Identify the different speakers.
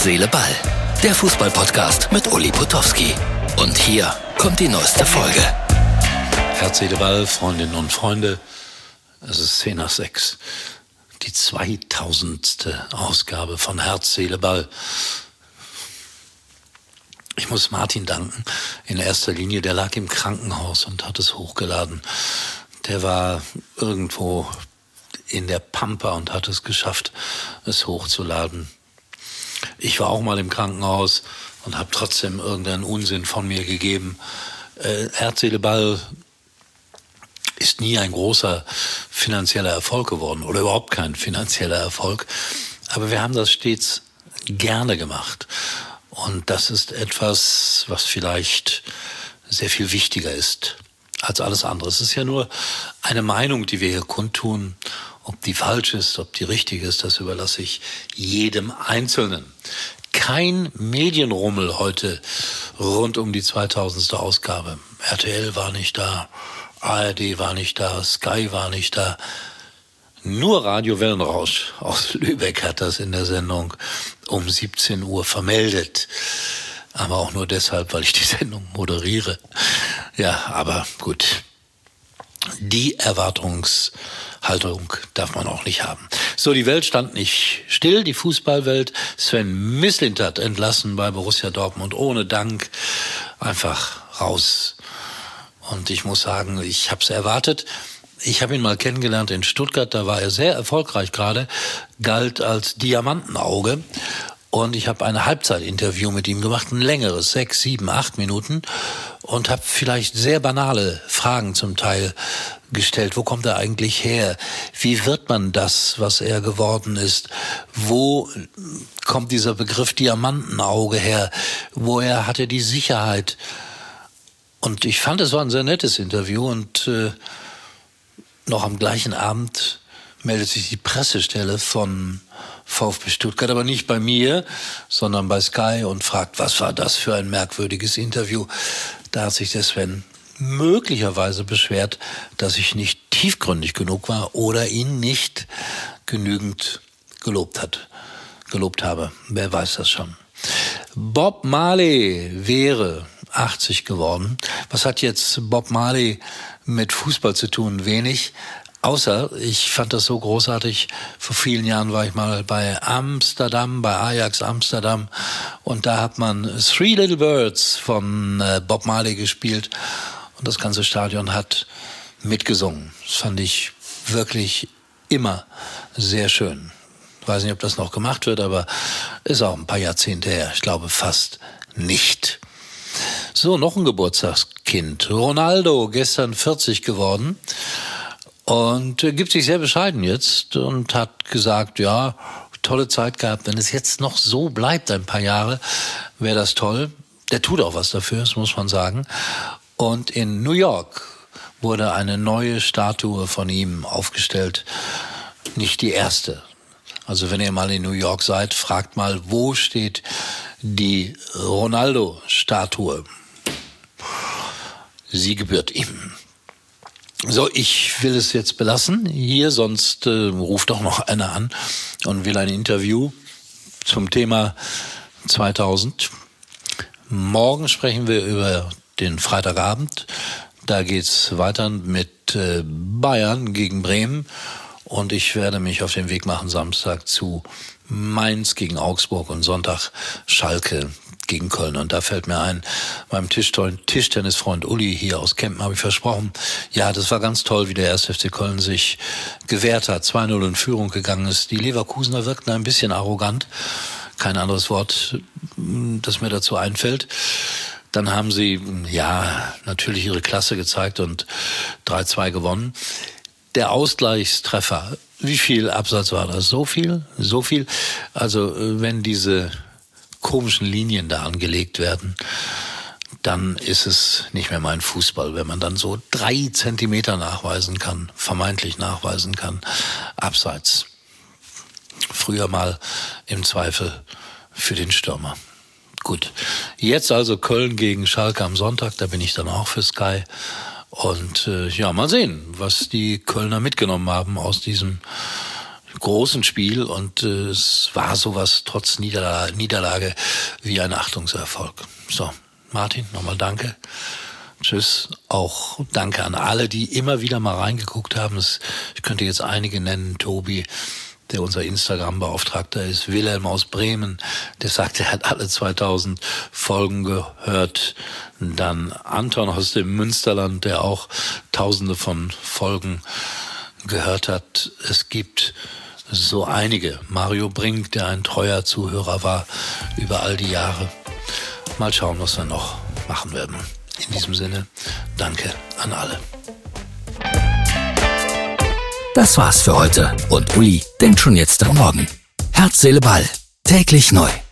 Speaker 1: Seele, Ball. Der Fußball-Podcast mit Uli Potowski. Und hier kommt die neueste Folge.
Speaker 2: Herz, Seele, Ball, Freundinnen und Freunde. Es ist 5:10. Die 2000. Ausgabe von Herz, Seele, Ball. Ich muss Martin danken, in erster Linie. Der lag im Krankenhaus und hat es hochgeladen. Der war irgendwo in der Pampa und hat es geschafft, es hochzuladen. Ich war auch mal im Krankenhaus und habe trotzdem irgendeinen Unsinn von mir gegeben. Herz, Seele, Ball ist nie ein großer finanzieller Erfolg geworden oder überhaupt kein finanzieller Erfolg. Aber wir haben das stets gerne gemacht. Und das ist etwas, was vielleicht sehr viel wichtiger ist als alles andere. Es ist ja nur eine Meinung, die wir hier kundtun. Ob die falsch ist, ob die richtig ist, das überlasse ich jedem Einzelnen. Kein Medienrummel heute rund um die 2000. Ausgabe. RTL war nicht da, ARD war nicht da, Sky war nicht da. Nur Radio Wellenrausch aus Lübeck hat das in der Sendung um 17 Uhr vermeldet. Aber auch nur deshalb, weil ich die Sendung moderiere. Ja, aber gut. Die Erwartungshaltung darf man auch nicht haben. So, die Welt stand nicht still, die Fußballwelt. Sven Mislintat entlassen bei Borussia Dortmund ohne Dank. Einfach raus. Und ich muss sagen, ich habe es erwartet. Ich habe ihn mal kennengelernt in Stuttgart, da war er sehr erfolgreich gerade, galt als Diamantenauge. Und ich habe ein Halbzeitinterview mit ihm gemacht, ein längeres, 6, 7, 8 Minuten. Und habe vielleicht sehr banale Fragen zum Teil gestellt. Wo kommt er eigentlich her? Wie wird man das, was er geworden ist? Wo kommt dieser Begriff Diamantenauge her? Woher hat er die Sicherheit? Und ich fand, es war ein sehr nettes Interview. Und noch am gleichen Abend meldet sich die Pressestelle von VfB Stuttgart, aber nicht bei mir, sondern bei Sky und fragt, was war das für ein merkwürdiges Interview. Da hat sich der Sven möglicherweise beschwert, dass ich nicht tiefgründig genug war oder ihn nicht genügend gelobt habe. Wer weiß das schon. Bob Marley wäre 80 geworden. Was hat jetzt Bob Marley mit Fußball zu tun? Wenig. Außer, ich fand das so großartig, vor vielen Jahren war ich mal bei Amsterdam, bei Ajax Amsterdam und da hat man Three Little Birds von Bob Marley gespielt und das ganze Stadion hat mitgesungen. Das fand ich wirklich immer sehr schön. Ich weiß nicht, ob das noch gemacht wird, aber ist auch ein paar Jahrzehnte her. Ich glaube fast nicht. So, noch ein Geburtstagskind. Ronaldo, gestern 40 geworden. Und gibt sich sehr bescheiden jetzt und hat gesagt, ja, tolle Zeit gehabt. Wenn es jetzt noch so bleibt, ein paar Jahre, wäre das toll. Der tut auch was dafür, das muss man sagen. Und in New York wurde eine neue Statue von ihm aufgestellt. Nicht die erste. Also wenn ihr mal in New York seid, fragt mal, wo steht die Ronaldo-Statue? Sie gebührt ihm. So, ich will es jetzt belassen hier, sonst ruft doch noch einer an und will ein Interview zum Thema 2000. Morgen sprechen wir über den Freitagabend. Da geht's weiter mit Bayern gegen Bremen und ich werde mich auf den Weg machen Samstag zu Mainz gegen Augsburg und Sonntag Schalke gegen Köln. Und da fällt mir ein, meinem Tischtennisfreund Uli hier aus Kempen habe ich versprochen, ja, das war ganz toll, wie der 1. FC Köln sich gewehrt hat, 2-0 in Führung gegangen ist. Die Leverkusener wirkten ein bisschen arrogant, kein anderes Wort, das mir dazu einfällt. Dann haben sie, ja, natürlich ihre Klasse gezeigt und 3-2 gewonnen. Der Ausgleichstreffer, wie viel Absatz war das? So viel? So viel? Also, wenn diese komischen Linien da angelegt werden, dann ist es nicht mehr mein Fußball, wenn man dann so 3 Zentimeter nachweisen kann, vermeintlich nachweisen kann, abseits. Früher mal im Zweifel für den Stürmer. Gut, jetzt also Köln gegen Schalke am Sonntag, da bin ich dann auch für Sky. Und ja, mal sehen, was die Kölner mitgenommen haben aus diesem großen Spiel und es war sowas trotz Niederlage wie ein Achtungserfolg. So, Martin, nochmal danke. Tschüss. Auch danke an alle, die immer wieder mal reingeguckt haben. Ich könnte jetzt einige nennen. Tobi, der unser Instagram-Beauftragter ist. Wilhelm aus Bremen, der sagt, er hat alle 2000 Folgen gehört. Dann Anton aus dem Münsterland, der auch tausende von Folgen gehört hat. Es gibt so einige. Mario Brink, der ein treuer Zuhörer war über all die Jahre. Mal schauen, was wir noch machen werden. In diesem Sinne, danke an alle.
Speaker 1: Das war's für heute und Uli denkt schon jetzt am Morgen. Herz, Seele, Ball. Täglich neu.